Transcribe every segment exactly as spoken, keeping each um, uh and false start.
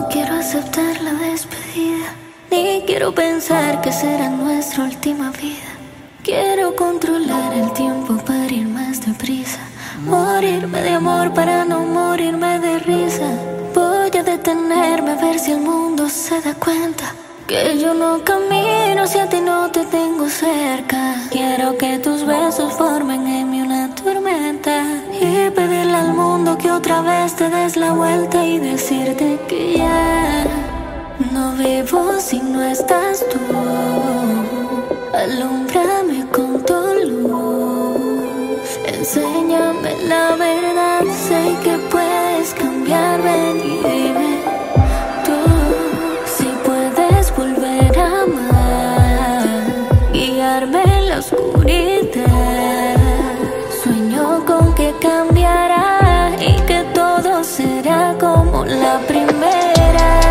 quiero aceptar la despedida, ni quiero pensar que será nuestra última vida. Quiero controlar el tiempo para ir más deprisa, morirme de amor para no morirme de risa. Voy a detenerme a ver si el mundo se da cuenta que yo no camino si a ti no te tengo cerca. Quiero que tus besos formen en mí una tormenta y pedirle al mundo que otra vez te des la vuelta y decirte que ya no vivo si no estás tú. Alúmbrame con tu luz, enséñame la verdad, sé que puedes cambiar, ven y dime tú si puedes volver a amar, guiarme en la oscuridad. Sueño con que cambiará y que todo será como la primera.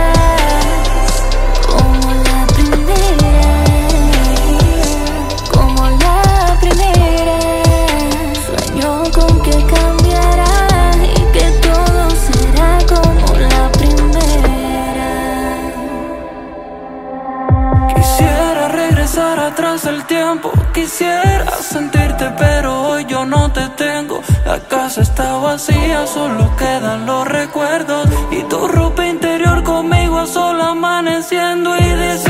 Atrás el tiempo, quisiera sentirte pero hoy yo no te tengo. La casa está vacía, solo quedan los recuerdos y tu ropa interior conmigo a sola amaneciendo y diciendo